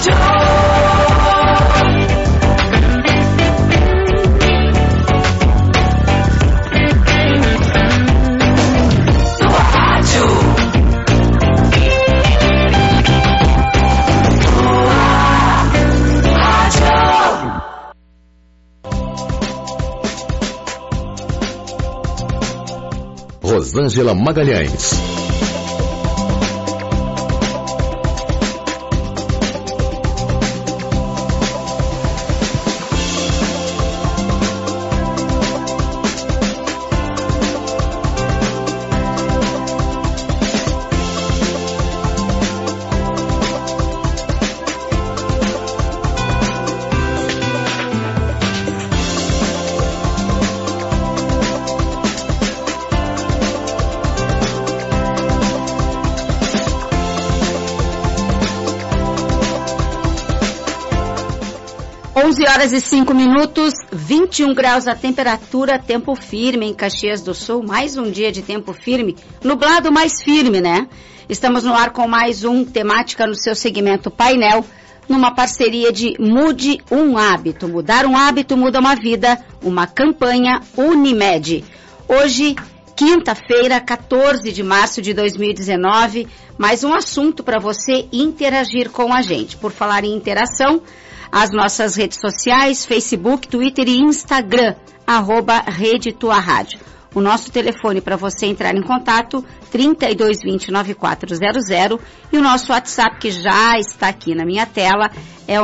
Rosângela Magalhães. Horas e 5 minutos, 21 graus a temperatura, tempo firme em Caxias do Sul, mais um dia de tempo firme, nublado mais firme, né? Estamos no ar com mais um Temática no seu segmento Painel, numa parceria de Mude um Hábito. Mudar um hábito muda uma vida, uma campanha Unimed. Hoje, quinta-feira, 14 de março de 2019, mais um assunto para você interagir com a gente. Por falar em interação, as nossas redes sociais, Facebook, Twitter e Instagram, @Rede Tua Rádio. O nosso telefone para você entrar em contato, 3220-9400, e o nosso WhatsApp, que já está aqui na minha tela, é o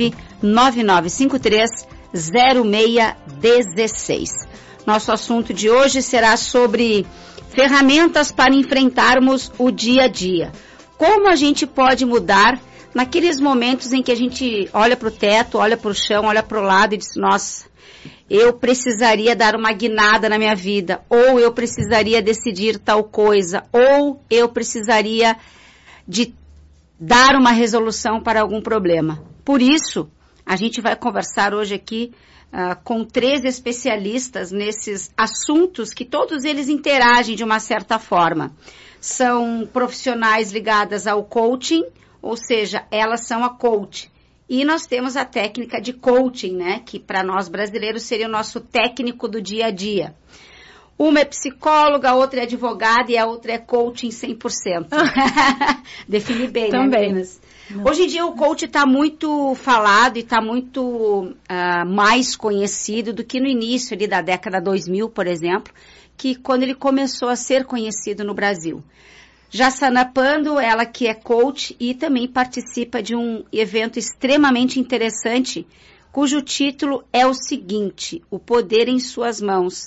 99953-0616. Nosso assunto de hoje será sobre ferramentas para enfrentarmos o dia a dia. Como a gente pode mudar naqueles momentos em que a gente olha para o teto, olha para o chão, olha para o lado e diz, nossa, eu precisaria dar uma guinada na minha vida, ou eu precisaria decidir tal coisa, ou eu precisaria de dar uma resolução para algum problema. Por isso, a gente vai conversar hoje aqui com 3 especialistas nesses assuntos que todos eles interagem de uma certa forma. São profissionais ligadas ao coaching, ou seja, elas são a coach. E nós temos a técnica de coaching, né? Que para nós brasileiros seria o nosso técnico do dia a dia. Uma é psicóloga, a outra é advogada e a outra é coaching 100%. Defini bem, também, né, meninas? Hoje em dia o coach está muito falado e está muito mais conhecido do que no início ali da década 2000, por exemplo, que quando ele começou a ser conhecido no Brasil. Jassana Pando, ela que é coach e também participa de um evento extremamente interessante, cujo título é o seguinte, O Poder em Suas Mãos.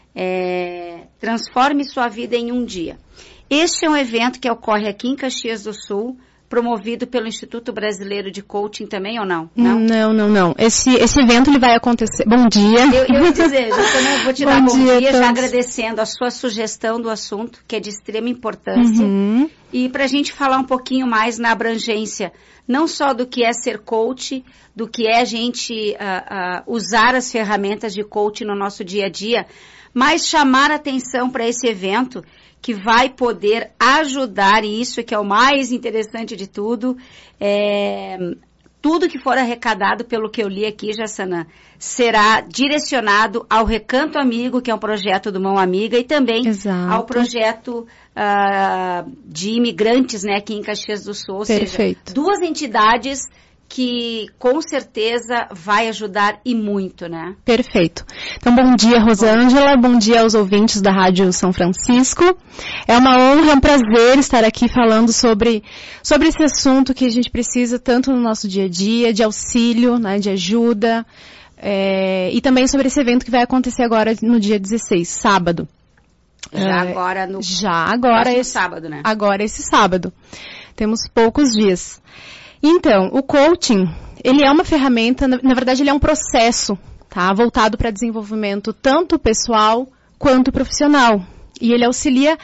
Transforme sua vida em um dia. Este é um evento que ocorre aqui em Caxias do Sul, promovido pelo Instituto Brasileiro de Coaching também, ou não? Não. Esse evento ele vai acontecer... Bom dia. Eu ia dizer, eu vou te dar bom dia já agradecendo a sua sugestão do assunto, que é de extrema importância. Uhum. E para a gente falar um pouquinho mais na abrangência, não só do que é ser coach, do que é a gente usar as ferramentas de coaching no nosso dia a dia, mas chamar a atenção para esse evento que vai poder ajudar, e isso é que é o mais interessante de tudo, tudo que for arrecadado, pelo que eu li aqui, Jassana, será direcionado ao Recanto Amigo, que é um projeto do Mão Amiga, e também ao projeto de imigrantes, né, aqui em Caxias do Sul, ou seja, 2 entidades que com certeza vai ajudar e muito, né? Perfeito. Então, bom dia, Rosângela, bom dia aos ouvintes da Rádio São Francisco. É uma honra, é um prazer estar aqui falando sobre esse assunto que a gente precisa tanto no nosso dia a dia, de auxílio, né, de ajuda, e também sobre esse evento que vai acontecer agora no dia 16, sábado. Esse sábado, né? Agora esse sábado. Temos poucos dias. Então, o coaching, ele é uma ferramenta, na verdade ele é um processo, tá? Voltado para desenvolvimento tanto pessoal quanto profissional. E ele auxilia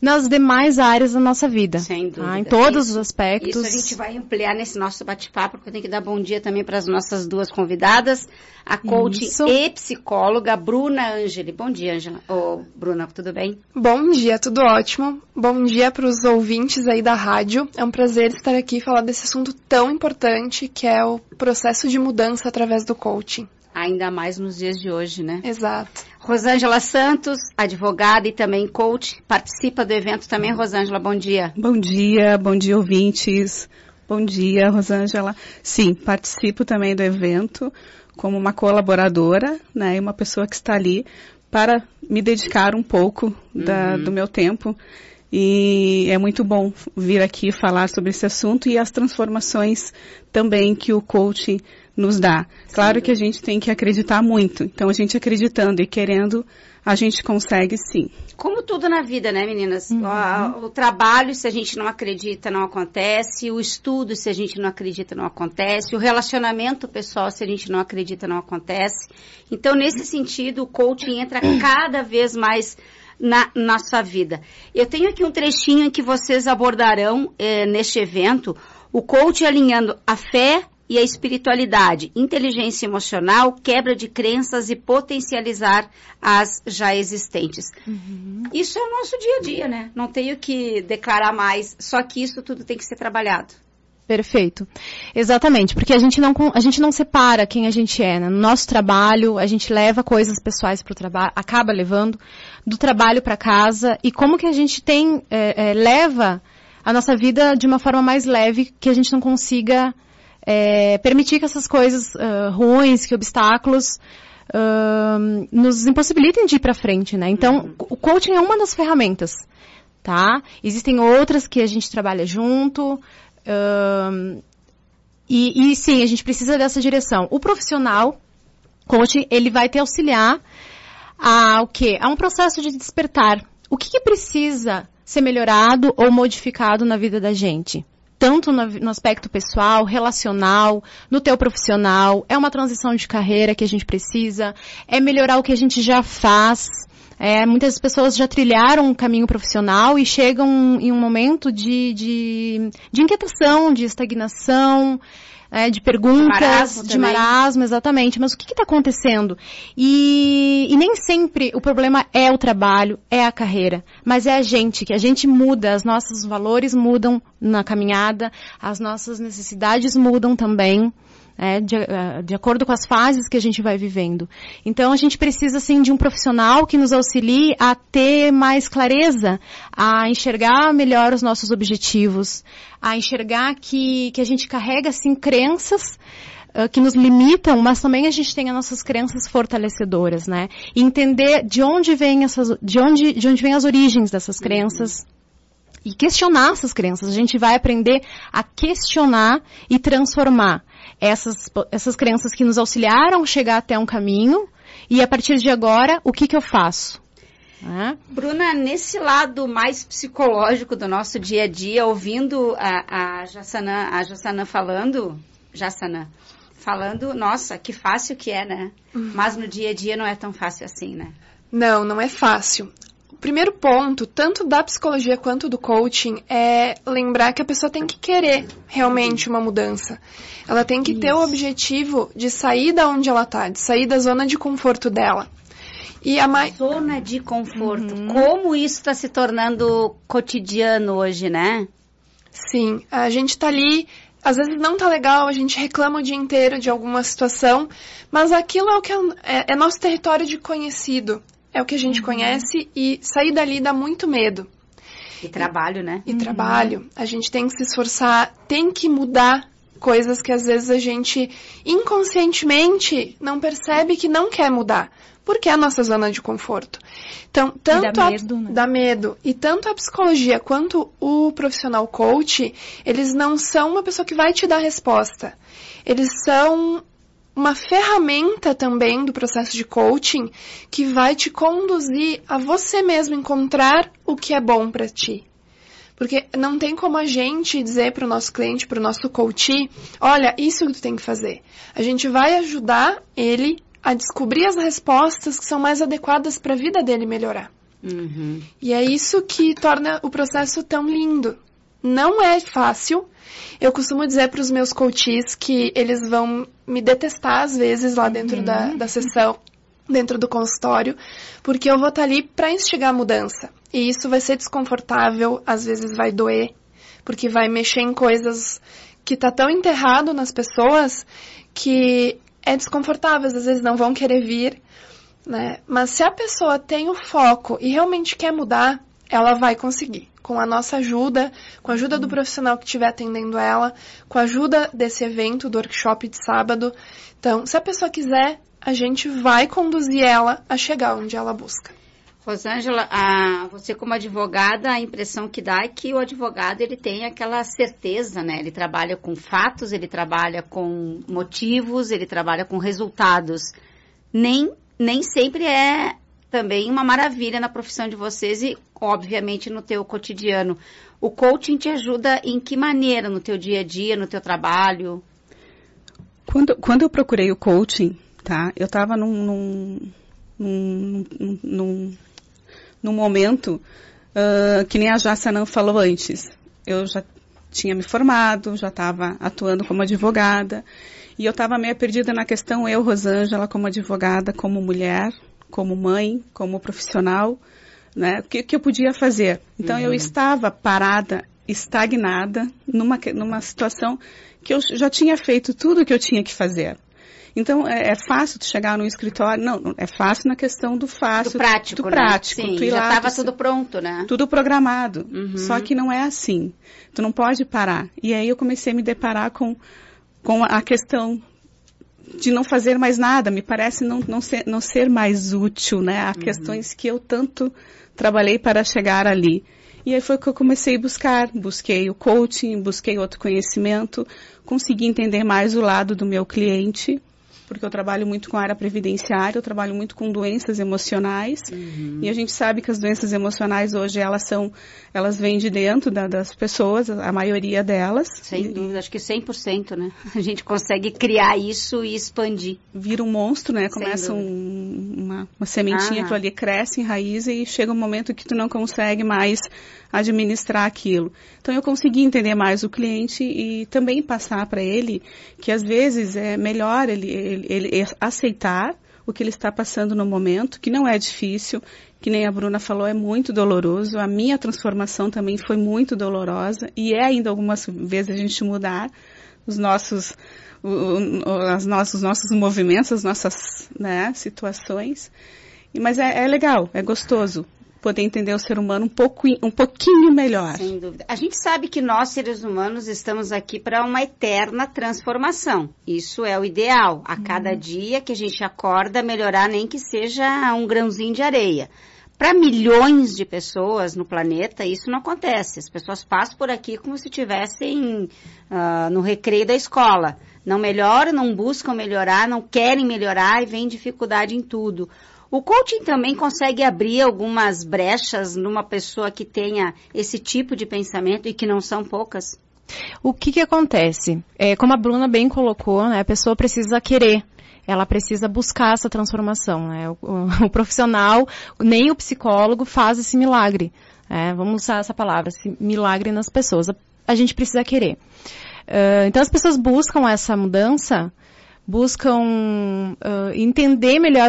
nas demais áreas da nossa vida. Sem dúvida. Em todos os aspectos. Isso a gente vai ampliar nesse nosso bate-papo, porque eu tenho que dar bom dia também para as nossas duas convidadas, a coach e psicóloga Bruna Angeli. Bom dia, Angela. Bruna, tudo bem? Bom dia, tudo ótimo. Bom dia para os ouvintes aí da rádio. É um prazer estar aqui e falar desse assunto tão importante que é o processo de mudança através do coaching. Ainda mais nos dias de hoje, né? Exato. Rosângela Santos, advogada e também coach, participa do evento também. Rosângela, bom dia. Bom dia, ouvintes. Bom dia, Rosângela. Sim, participo também do evento como uma colaboradora, né, e uma pessoa que está ali para me dedicar um pouco do meu tempo. E é muito bom vir aqui falar sobre esse assunto e as transformações também que o coaching nos dá. Claro que a gente tem que acreditar muito. Então, a gente acreditando e querendo, a gente consegue sim. Como tudo na vida, né, meninas? O trabalho, se a gente não acredita, não acontece. O estudo, se a gente não acredita, não acontece. O relacionamento pessoal, se a gente não acredita, não acontece. Então, nesse sentido, o coaching entra cada vez mais na sua vida. Eu tenho aqui um trechinho em que vocês abordarão neste evento o coaching alinhando a fé e a espiritualidade, inteligência emocional, quebra de crenças e potencializar as já existentes. Isso é o nosso dia a dia, né? Não tenho que declarar mais, só que isso tudo tem que ser trabalhado. Perfeito. Exatamente, porque a gente não separa quem a gente é, né? No nosso trabalho, a gente leva coisas pessoais para o trabalho, acaba levando do trabalho para casa, e como que a gente leva a nossa vida de uma forma mais leve, que a gente não consiga permitir que essas coisas ruins, que obstáculos nos impossibilitem de ir para frente, né? Então, o coaching é uma das ferramentas, tá? Existem outras que a gente trabalha junto, e sim, a gente precisa dessa direção. O profissional coaching, ele vai te auxiliar a um processo de despertar. O que precisa ser melhorado ou modificado na vida da gente? Tanto no aspecto pessoal, relacional, no teu profissional, é uma transição de carreira que a gente precisa, é melhorar o que a gente já faz. Muitas pessoas já trilharam um caminho profissional e chegam em um momento de inquietação, de estagnação, de perguntas, de marasmo, exatamente. Mas o que está acontecendo? E nem sempre o problema é o trabalho, é a carreira, mas é a gente, que a gente muda, os nossos valores mudam na caminhada, as nossas necessidades mudam também, de acordo com as fases que a gente vai vivendo. Então, a gente precisa, assim, de um profissional que nos auxilie a ter mais clareza, a enxergar melhor os nossos objetivos, a enxergar que a gente carrega, assim, crenças que nos limitam, mas também a gente tem as nossas crenças fortalecedoras, né? E entender de onde vêm as origens dessas crenças. E questionar essas crenças. A gente vai aprender a questionar e transformar essas crenças que nos auxiliaram a chegar até um caminho, e a partir de agora, o que eu faço? Bruna, nesse lado mais psicológico do nosso dia a dia, ouvindo a Jassanã falando, nossa, que fácil que é, né? Mas no dia a dia não é tão fácil assim, né? Não é fácil. O primeiro ponto, tanto da psicologia quanto do coaching, é lembrar que a pessoa tem que querer realmente uma mudança. Ela tem que ter o objetivo de sair da onde ela está, de sair da zona de conforto dela. Zona de conforto. Como isso está se tornando cotidiano hoje, né? Sim, a gente está ali, às vezes não tá legal, a gente reclama o dia inteiro de alguma situação, mas aquilo é o que é nosso território de conhecido. É o que a gente conhece, e sair dali dá muito medo. E trabalho, né? E trabalho. A gente tem que se esforçar, tem que mudar coisas que às vezes a gente inconscientemente não percebe que não quer mudar. Porque é a nossa zona de conforto. Então, dá medo. E tanto a psicologia quanto o profissional coach, eles não são uma pessoa que vai te dar resposta. Eles são uma ferramenta também do processo de coaching que vai te conduzir a você mesmo encontrar o que é bom para ti. Porque não tem como a gente dizer para o nosso cliente, para o nosso coach, olha, isso que tu tem que fazer. A gente vai ajudar ele a descobrir as respostas que são mais adequadas para a vida dele melhorar. E é isso que torna o processo tão lindo. Não é fácil. Eu costumo dizer para os meus coaches que eles vão me detestar às vezes lá dentro da sessão, dentro do consultório, porque eu vou estar ali para instigar a mudança. E isso vai ser desconfortável, às vezes vai doer, porque vai mexer em coisas que tá tão enterrado nas pessoas que é desconfortável, às vezes não vão querer vir, né? Mas se a pessoa tem o foco e realmente quer mudar, ela vai conseguir. Com a nossa ajuda, com a ajuda do profissional que estiver atendendo ela, com a ajuda desse evento, do workshop de sábado. Então, se a pessoa quiser, a gente vai conduzir ela a chegar onde ela busca. Rosângela, você como advogada, a impressão que dá é que o advogado ele tem aquela certeza, né? Ele trabalha com fatos, ele trabalha com motivos, ele trabalha com resultados. Nem sempre é também uma maravilha na profissão de vocês e, obviamente, no teu cotidiano. O coaching te ajuda em que maneira no teu dia a dia, no teu trabalho? Quando eu procurei o coaching, tá? Eu estava num momento que nem a Jassanã falou antes. Eu já tinha me formado, já estava atuando como advogada e eu estava meio perdida na questão, eu, Rosângela, como advogada, como mulher, como mãe, como profissional, né? O que eu podia fazer? Então eu estava parada, estagnada, numa situação que eu já tinha feito tudo o que eu tinha que fazer. Então, é fácil tu chegar no escritório, não, é fácil na questão do fácil. Do prático, do prático. Né? Sim, tu ir já lá, estava tudo pronto, né? Tudo programado. Só que não é assim. Tu não pode parar. E aí eu comecei a me deparar com a questão de não fazer mais nada. Me parece não ser mais útil, né? Há questões que eu tanto trabalhei para chegar ali. E aí foi que eu comecei a buscar. Busquei o coaching, busquei outro conhecimento, consegui entender mais o lado do meu cliente, porque eu trabalho muito com a área previdenciária, eu trabalho muito com doenças emocionais, e a gente sabe que as doenças emocionais hoje, elas vêm de dentro das pessoas, a maioria delas. Sem dúvida, acho que 100%, né? A gente consegue criar isso e expandir. Vira um monstro, né? Começa uma sementinha que ali cresce, enraiza e chega um momento que tu não consegue mais administrar aquilo. Então eu consegui entender mais o cliente e também passar para ele que às vezes é melhor ele aceitar o que ele está passando no momento, que não é difícil, que nem a Bruna falou, é muito doloroso. A minha transformação também foi muito dolorosa e é ainda algumas vezes a gente mudar os nossos movimentos, as nossas, né, situações. Mas é legal, é gostoso poder entender o ser humano um pouquinho melhor. Sem dúvida. A gente sabe que nós, seres humanos, estamos aqui para uma eterna transformação. Isso é o ideal. A cada dia que a gente acorda, melhorar nem que seja um grãozinho de areia. Para milhões de pessoas no planeta, isso não acontece. As pessoas passam por aqui como se estivessem no recreio da escola. Não melhoram, não buscam melhorar, não querem melhorar e vem dificuldade em tudo. O coaching também consegue abrir algumas brechas numa pessoa que tenha esse tipo de pensamento e que não são poucas? O que acontece? Como a Bruna bem colocou, né, a pessoa precisa querer. Ela precisa buscar essa transformação, né? O profissional, nem o psicólogo faz esse milagre. Vamos usar essa palavra, esse milagre nas pessoas. A gente precisa querer. Então as pessoas buscam essa mudança, buscam entender melhor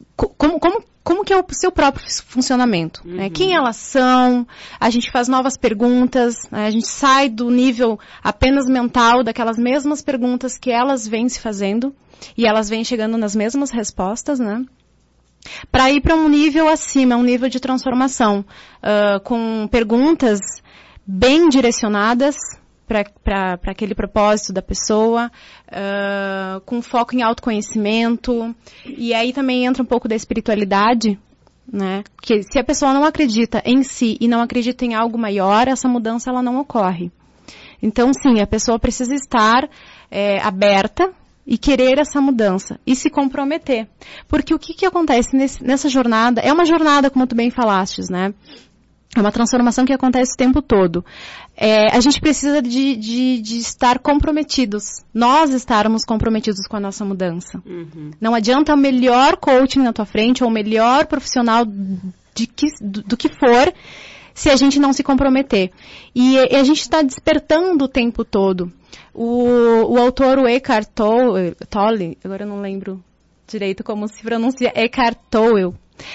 como que é o seu próprio funcionamento, né? Quem elas são, a gente faz novas perguntas, né? A gente sai do nível apenas mental, daquelas mesmas perguntas que elas vêm se fazendo, e elas vêm chegando nas mesmas respostas, né? Para ir para um nível acima, um nível de transformação, com perguntas bem direcionadas para aquele propósito da pessoa, com foco em autoconhecimento, e aí também entra um pouco da espiritualidade, né? Porque se a pessoa não acredita em si e não acredita em algo maior, essa mudança ela não ocorre. Então, sim, a pessoa precisa estar aberta e querer essa mudança e se comprometer. Porque o que acontece nessa jornada, é uma jornada, como tu bem falastes, né? É uma transformação que acontece o tempo todo. A gente precisa de estar comprometidos. Nós estarmos comprometidos com a nossa mudança. Não adianta o melhor coaching na tua frente ou o melhor profissional do que for, se a gente não se comprometer. E a gente está despertando o tempo todo. O autor, o Eckhart Tolle, agora eu não lembro direito como se pronuncia, Eckhart Tolle,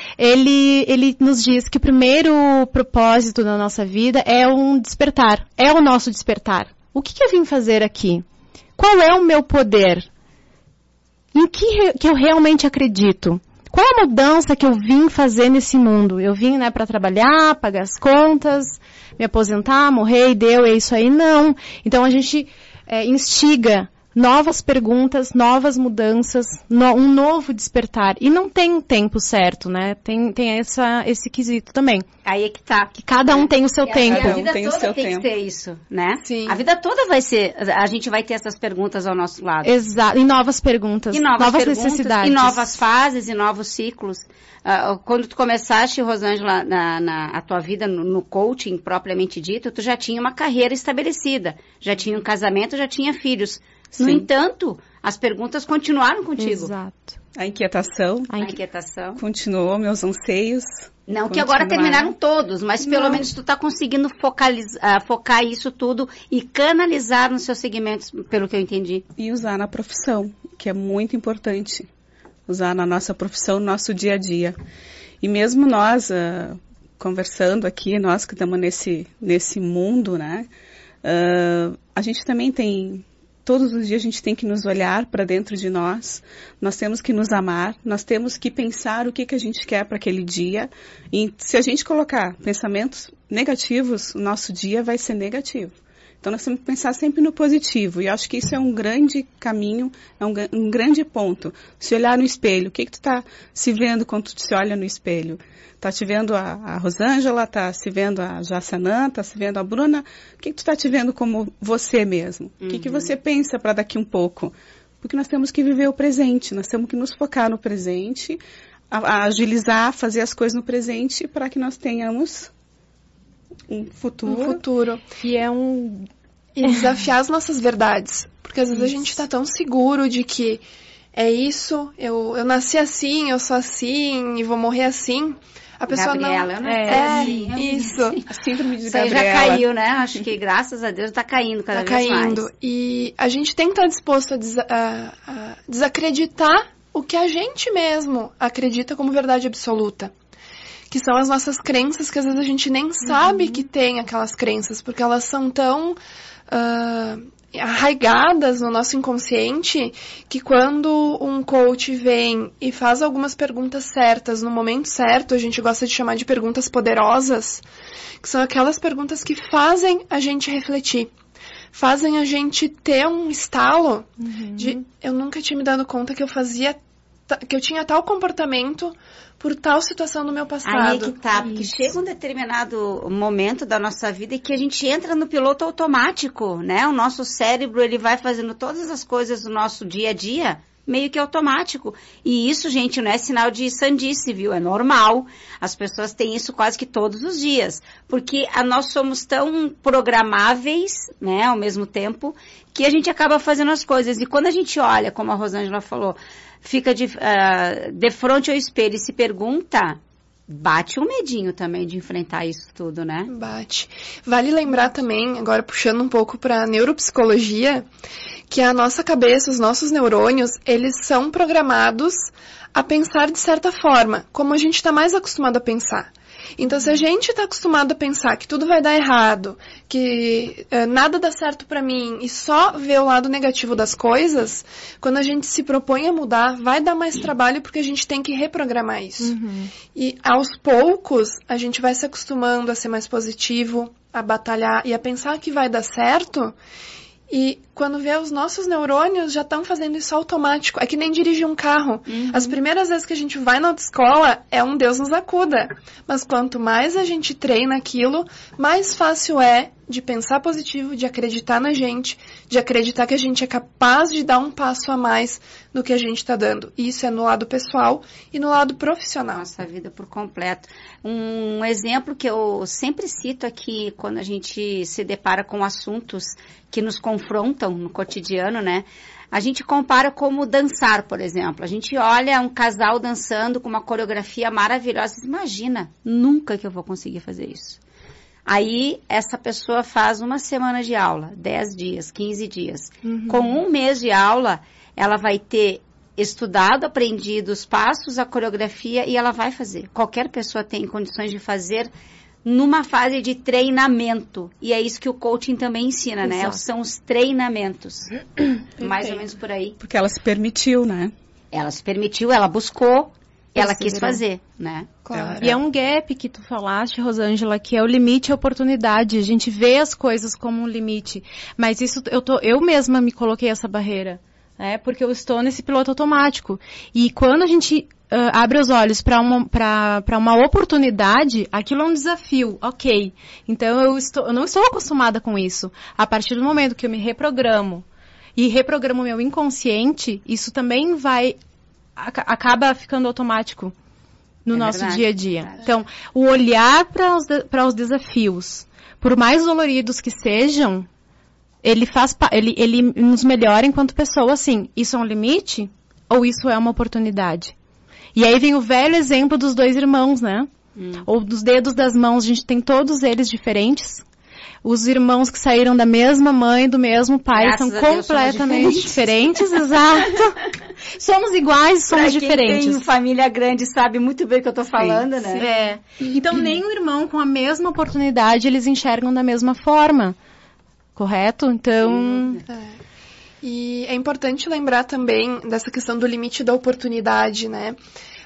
ele nos diz que o primeiro propósito da nossa vida é um despertar, é o nosso despertar. O que eu vim fazer aqui? Qual é o meu poder? Em que eu realmente acredito? Qual a mudança que eu vim fazer nesse mundo? Eu vim, para trabalhar, pagar as contas, me aposentar, morrer e deu, é isso aí? Não. Então a gente instiga novas perguntas, novas mudanças, um novo despertar. E não tem um tempo certo, né? Tem esse quesito também. Aí é que tá. Que cada um tem o seu tempo. A vida toda tem que ter isso, né? Sim. A vida toda a gente vai ter essas perguntas ao nosso lado. Exato. E novas perguntas. E novas necessidades. E novas fases, e novos ciclos. Quando tu começaste, Rosângela, a tua vida no coaching, propriamente dito, tu já tinha uma carreira estabelecida. Já tinha um casamento, já tinha filhos. No entanto, as perguntas continuaram contigo. Exato. A inquietação. A inquietação. Continuou, meus anseios. Não que agora terminaram todos, mas pelo menos tu está conseguindo focar isso tudo e canalizar nos seus segmentos, pelo que eu entendi. E usar na profissão, que é muito importante. Usar na nossa profissão, no nosso dia a dia. E mesmo nós, conversando aqui, nós que estamos nesse mundo, né? A gente também tem... Todos os dias a gente tem que nos olhar para dentro de nós, temos que nos amar, nós temos que pensar o que a gente quer para aquele dia. E se a gente colocar pensamentos negativos, o nosso dia vai ser negativo. Então nós temos que pensar sempre no positivo. E acho que isso é um grande caminho, é um grande ponto. Se olhar no espelho, o que tu está se vendo quando tu se olha no espelho? Está te vendo a Rosângela, está se vendo a Jassanã, está se vendo a Bruna? O que tu está te vendo como você mesmo? O que você pensa para daqui um pouco? Porque nós temos que viver o presente, nós temos que nos focar no presente, agilizar, fazer as coisas no presente para que nós tenhamos um futuro. E E desafiar as nossas verdades. Porque às vezes a gente está tão seguro de que é isso, eu nasci assim, eu sou assim e vou morrer assim. A pessoa Gabriela, não... eu nasci assim. Isso. A síndrome de Isso aí Gabriela. já caiu, né? Acho que graças a Deus está caindo cada vez mais. E a gente tem que estar disposto a desacreditar o que a gente mesmo acredita como verdade absoluta. Que são as nossas crenças, que às vezes a gente nem sabe que tem aquelas crenças, porque elas são tão arraigadas no nosso inconsciente, que quando um coach vem e faz algumas perguntas certas no momento certo, a gente gosta de chamar de perguntas poderosas, que são aquelas perguntas que fazem a gente refletir, fazem a gente ter um estalo de eu nunca tinha me dado conta que eu tinha tal comportamento por tal situação no meu passado. Aí que tá, porque chega um determinado momento da nossa vida em que a gente entra no piloto automático, né? O nosso cérebro, ele vai fazendo todas as coisas do nosso dia a dia meio que automático. E isso, gente, não é sinal de sandice, viu? É normal. As pessoas têm isso quase que todos os dias. Porque nós somos tão programáveis, né, ao mesmo tempo, que a gente acaba fazendo as coisas. E quando a gente olha, como a Rosângela falou, fica de frente ao espelho e se pergunta, bate um medinho também de enfrentar isso tudo, né? Bate. Vale lembrar também, agora puxando um pouco para neuropsicologia, que a nossa cabeça, os nossos neurônios, eles são programados a pensar de certa forma, como a gente está mais acostumado a pensar. Então, se a gente está acostumado a pensar que tudo vai dar errado, que nada dá certo para mim e só vê o lado negativo das coisas, quando a gente se propõe a mudar, vai dar mais trabalho porque a gente tem que reprogramar isso. E aos poucos, a gente vai se acostumando a ser mais positivo, a batalhar e a pensar que vai dar certo. E quando vê, os nossos neurônios já estão fazendo isso automático. É que nem dirigir um carro. As primeiras vezes que a gente vai na autoescola, é um Deus nos acuda. Mas quanto mais a gente treina aquilo, mais fácil é de pensar positivo, de acreditar na gente, de acreditar que a gente é capaz de dar um passo a mais no que a gente está dando. E isso é no lado pessoal e no lado profissional. Nossa vida por completo. Um exemplo que eu sempre cito aqui, quando a gente se depara com assuntos que nos confrontam no cotidiano, né? A gente compara como dançar, por exemplo. A gente olha um casal dançando com uma coreografia maravilhosa. Imagina, nunca que eu vou conseguir fazer isso. Aí, essa pessoa faz uma semana de aula, 10 dias, 15 dias. Com um mês de aula, ela vai ter estudado, aprendido os passos, a coreografia e ela vai fazer. Qualquer pessoa tem condições de fazer numa fase de treinamento. E é isso que o coaching também ensina, né? São os treinamentos. Mais ou menos por aí. Porque ela se permitiu, né? Ela se permitiu, ela buscou, ela quis fazer, né? Claro. E é um gap que tu falaste, Rosângela, que é o limite e a oportunidade. A gente vê as coisas como um limite. Mas isso, eu mesma me coloquei essa barreira, né? Porque eu estou nesse piloto automático. E quando a gente abre os olhos para uma oportunidade, aquilo é um desafio, ok. Então eu não estou acostumada com isso. A partir do momento que eu me reprogramo e reprogramo meu inconsciente, isso também acaba ficando automático no nosso dia a dia. Verdade. Então, o olhar para os desafios, por mais doloridos que sejam, ele nos melhora enquanto pessoa, assim, isso é um limite ou isso é uma oportunidade? E aí vem o velho exemplo dos 2 irmãos, né? Ou dos dedos das mãos, a gente tem todos eles diferentes. Os irmãos que saíram da mesma mãe, do mesmo pai, Graças são completamente diferentes, exato. Somos iguais, somos diferentes. Quem tem família grande sabe muito bem o que eu tô falando, né? É. Então, nem o irmão com a mesma oportunidade, eles enxergam da mesma forma. Correto? Então... E é importante lembrar também dessa questão do limite da oportunidade, né?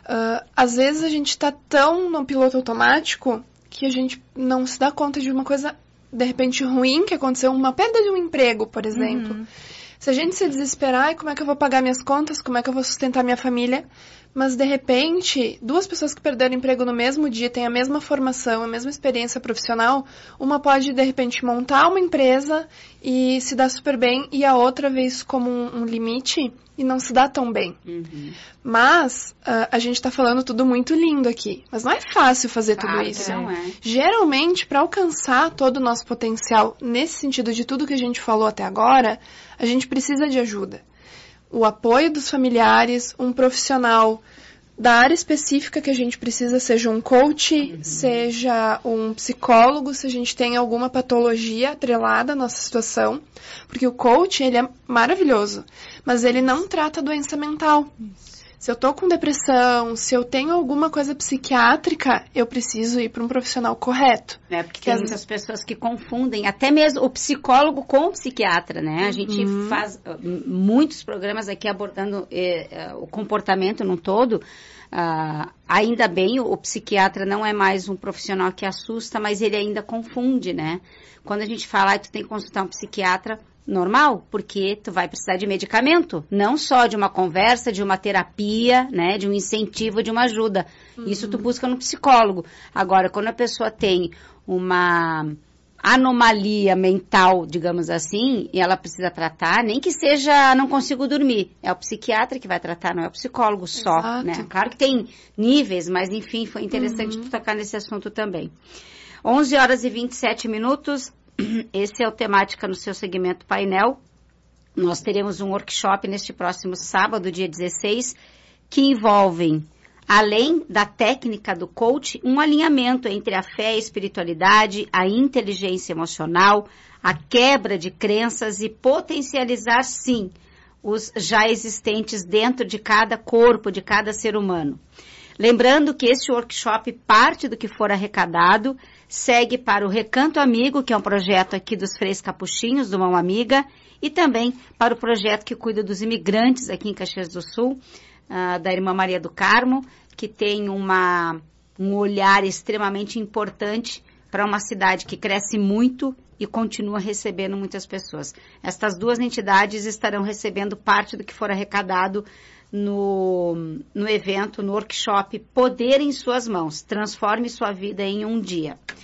Às vezes a gente está tão no piloto automático que a gente não se dá conta de uma coisa, de repente, ruim que aconteceu, uma perda de um emprego, por exemplo. Se a gente se desesperar, como é que eu vou pagar minhas contas? Como é que eu vou sustentar minha família? Mas, de repente, 2 pessoas que perderam emprego no mesmo dia, têm a mesma formação, a mesma experiência profissional, uma pode, de repente, montar uma empresa e se dar super bem, e a outra vê isso como um limite e não se dá tão bem. Mas, a gente está falando tudo muito lindo aqui. Mas não é fácil fazer tudo isso. Não é. Geralmente, para alcançar todo o nosso potencial, nesse sentido de tudo que a gente falou até agora, a gente precisa de ajuda. O apoio dos familiares, um profissional da área específica que a gente precisa, seja um coach, seja um psicólogo, se a gente tem alguma patologia atrelada à nossa situação. Porque o coach, ele é maravilhoso, mas ele não trata doença mental. Se eu tô com depressão, se eu tenho alguma coisa psiquiátrica, eu preciso ir para um profissional correto. Porque tem muitas pessoas que confundem, até mesmo o psicólogo com o psiquiatra, né? A gente faz muitos programas aqui abordando o comportamento num todo. Ainda bem, o psiquiatra não é mais um profissional que assusta, mas ele ainda confunde, né? Quando a gente fala, tu tem que consultar um psiquiatra, normal, porque tu vai precisar de medicamento, não só de uma conversa, de uma terapia, né, de um incentivo, de uma ajuda. Isso tu busca no psicólogo. Agora, quando a pessoa tem uma anomalia mental, digamos assim, e ela precisa tratar, nem que seja, não consigo dormir, é o psiquiatra que vai tratar, não é o psicólogo só, Exato. né? Claro que tem níveis, mas enfim, foi interessante tu tocar nesse assunto também. 11h27. Esse é o Temática no seu segmento painel. Nós teremos um workshop neste próximo sábado, dia 16, que envolve, além da técnica do coach, um alinhamento entre a fé e a espiritualidade, a inteligência emocional, a quebra de crenças e potencializar, sim, os já existentes dentro de cada corpo, de cada ser humano. Lembrando que este workshop, parte do que for arrecadado, segue para o Recanto Amigo, que é um projeto aqui dos Freis Capuchinhos, do Mão Amiga, e também para o projeto que cuida dos imigrantes aqui em Caxias do Sul, da Irmã Maria do Carmo, que tem um olhar extremamente importante para uma cidade que cresce muito e continua recebendo muitas pessoas. Estas 2 entidades estarão recebendo parte do que for arrecadado no evento, no workshop Poder em Suas Mãos. Transforme sua vida em um dia.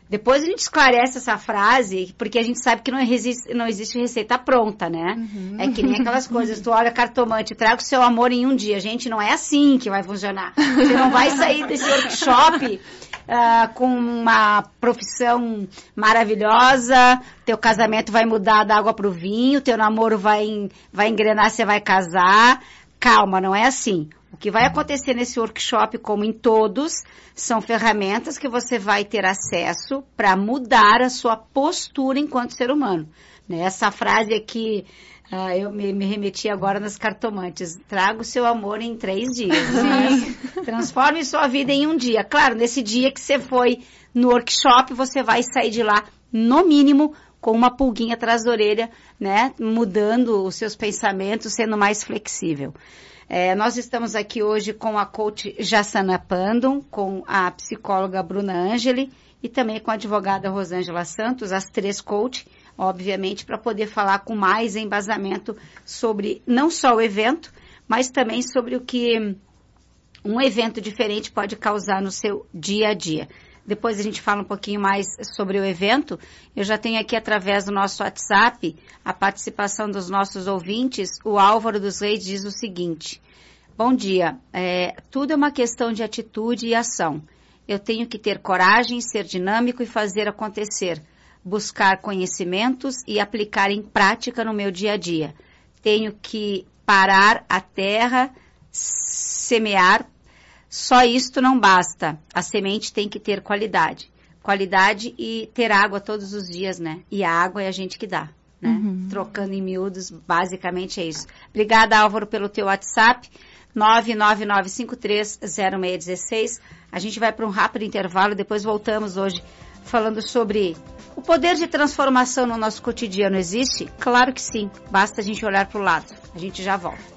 Depois a gente esclarece essa frase, porque a gente sabe que não existe receita pronta, né? É que nem aquelas coisas, tu olha cartomante, traga o seu amor em um dia. Gente, não é assim que vai funcionar. Você não vai sair desse workshop com uma profissão maravilhosa, teu casamento vai mudar da água pro vinho, teu namoro vai engrenar, você vai casar. Calma, não é assim. O que vai acontecer nesse workshop, como em todos, são ferramentas que você vai ter acesso para mudar a sua postura enquanto ser humano. Né? Essa frase aqui, eu me remeti agora nas cartomantes. Traga o seu amor em 3 dias. Né? Transforme sua vida em um dia. Claro, nesse dia que você foi no workshop, você vai sair de lá, no mínimo, com uma pulguinha atrás da orelha, né? Mudando os seus pensamentos, sendo mais flexível. Nós estamos aqui hoje com a coach Jassana Pandon, com a psicóloga Bruna Angeli e também com a advogada Rosângela Santos, as 3 coach, obviamente, para poder falar com mais embasamento sobre não só o evento, mas também sobre o que um evento diferente pode causar no seu dia a dia. Depois a gente fala um pouquinho mais sobre o evento. Eu já tenho aqui, através do nosso WhatsApp, a participação dos nossos ouvintes. O Álvaro dos Reis diz o seguinte: bom dia, tudo é uma questão de atitude e ação. Eu tenho que ter coragem, ser dinâmico e fazer acontecer. Buscar conhecimentos e aplicar em prática no meu dia a dia. Tenho que parar a terra, semear. Só isto não basta. A semente tem que ter qualidade. Qualidade e ter água todos os dias, né? E a água é a gente que dá, né? Trocando em miúdos, basicamente é isso. Obrigada, Álvaro, pelo teu WhatsApp. 999530616. A gente vai para um rápido intervalo, depois voltamos hoje falando sobre o poder de transformação no nosso cotidiano. Existe? Claro que sim. Basta a gente olhar para o lado. A gente já volta.